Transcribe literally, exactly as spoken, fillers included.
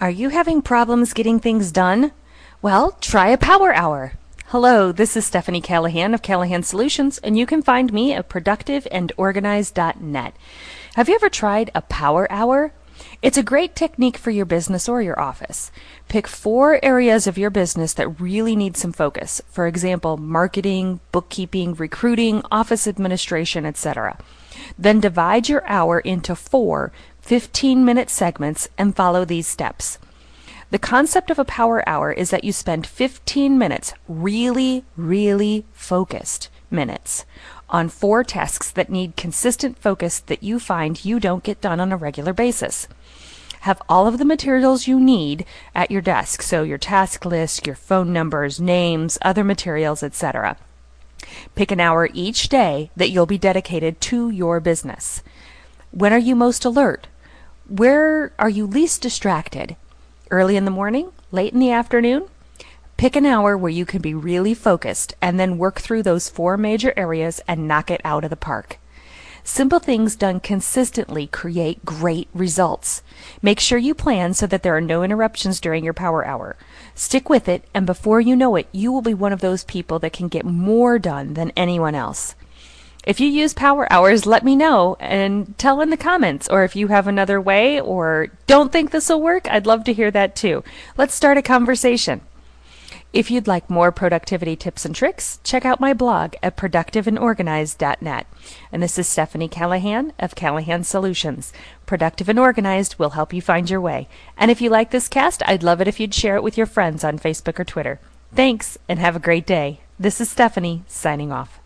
Are you having problems getting things done? Well, try a power hour. Hello, this is Stephanie Callahan of Callahan Solutions, and you can find me at productive and organized dot net. Have you ever tried a power hour? It's a great technique for your business or your office. Pick four areas of your business that really need some focus. For example, marketing, bookkeeping, recruiting, office administration, et cetera. Then divide your hour into four fifteen-minute segments and follow these steps. The concept of a power hour is that you spend fifteen minutes, really, really focused minutes, on four tasks that need consistent focus that you find you don't get done on a regular basis. Have all of the materials you need at your desk, so your task list, your phone numbers, names, other materials, et cetera. Pick an hour each day that you'll be dedicated to your business. When are you most alert? Where are you least distracted? Early in the morning? Late in the afternoon? Pick an hour where you can be really focused and then work through those four major areas and knock it out of the park. Simple things done consistently create great results. Make sure you plan so that there are no interruptions during your power hour. Stick with it, and before you know it, you will be one of those people that can get more done than anyone else. If you use power hours, let me know and tell in the comments. Or if you have another way or don't think this will work, I'd love to hear that too. Let's start a conversation. If you'd like more productivity tips and tricks, check out my blog at productive and organized dot net. And this is Stephanie Callahan of Callahan Solutions. Productive and Organized will help you find your way. And if you like this cast, I'd love it if you'd share it with your friends on Facebook or Twitter. Thanks, and have a great day. This is Stephanie, signing off.